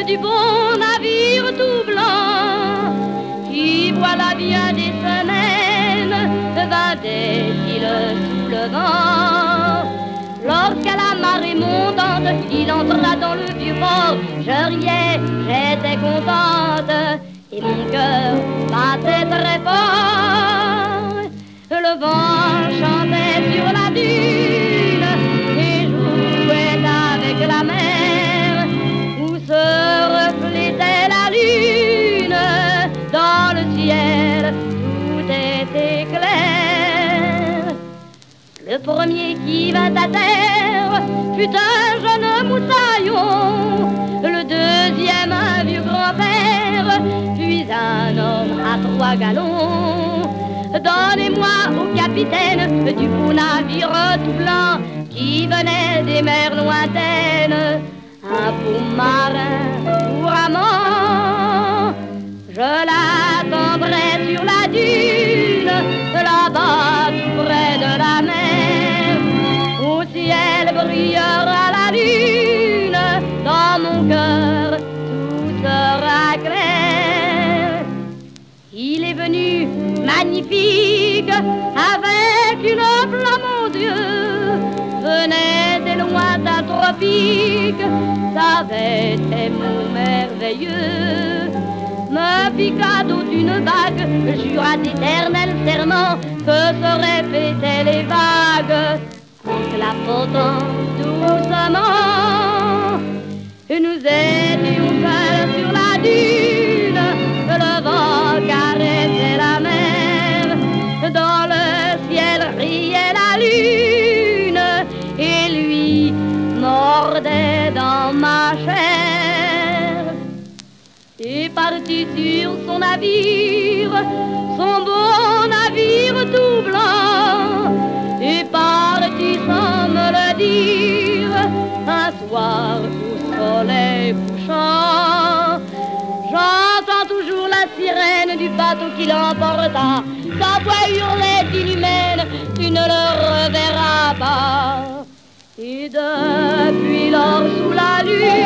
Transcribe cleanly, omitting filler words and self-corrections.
du bon navire tout blanc, qui voilà bien des semaines vint des îles sous le vent. Lorsqu'à la marée montante, il entra dans le vieux port, je riais, j'étais contente, et mon cœur battait très fort. Le vent chantait sur la dune et jouait avec la mer, où se reflétait la lune. Dans le ciel, tout était clair. Le premier qui vint à terre fut un jeune moussaillon, le deuxième un vieux grand-père, puis un homme à 3 galons. Donnez-moi au capitaine du beau navire tout blanc qui venait des mers lointaines un beau marin pour amant. Je l'attendrai sur la dune, là-bas tout près de la mer. Au ciel brillera la lune, dans mon cœur tout sera clair. Il est venu magnifique, avec une flamme aux yeux, venait des lointains tropiques, savait tes mots merveilleux. Me fit cadeau d'une bague, jura d'éternel serment que se répétaient les vagues en clapotant doucement. Et nous étions seuls sur la dune, le vent caressait la mer, dans le ciel riait la lune, et lui mordait dans ma chair. Et parti sur son navire, son beau navire tout blanc, et parti sans me le dire, un soir au soleil couchant. J'entends toujours la sirène du bateau qui l'emporta, sa voix hurlait inhumaine, tu ne le reverras pas. Et depuis lors sous la lune,